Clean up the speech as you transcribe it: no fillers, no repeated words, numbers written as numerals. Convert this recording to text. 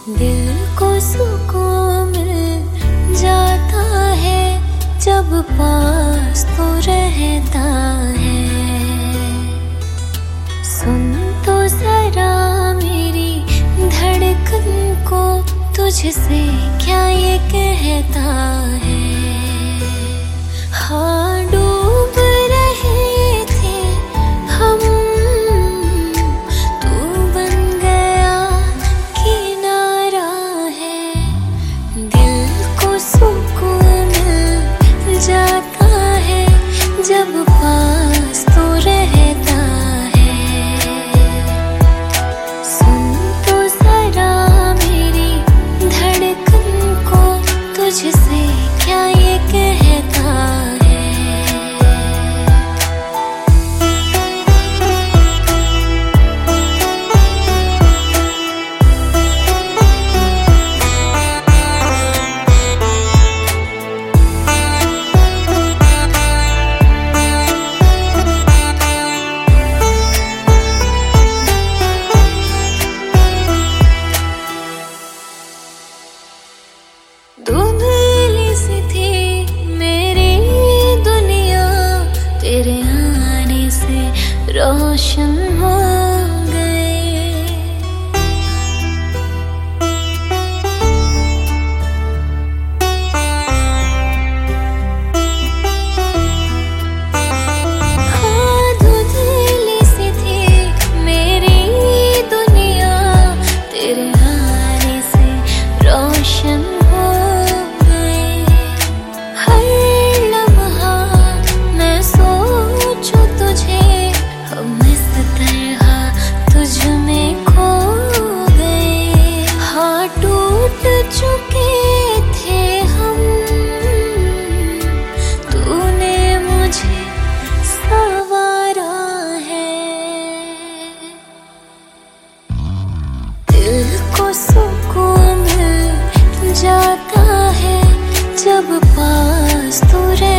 दिल को सुकून मिल जाता है जब पास तो रहता है। सुन तो जरा मेरी धड़कन को, तुझसे क्या ये कहता है। हाँ डूब रहे थे हम, तू बन गया किनारा है। दिल को सुकून मिल जाता है जब पास तो रहता है। सुन तो जरा मेरी धड़कन को, तुझसे क्या ये कहता है। धुंधली सी थी मेरी दुनिया, तेरे आने से रोशन हो गए। हाँ धुंधली सी थी मेरी दुनिया, तेरे आने से रोशन चुके थे हम, तूने मुझे संवारा है। दिल को सुकून मिल जाता है जब पास तू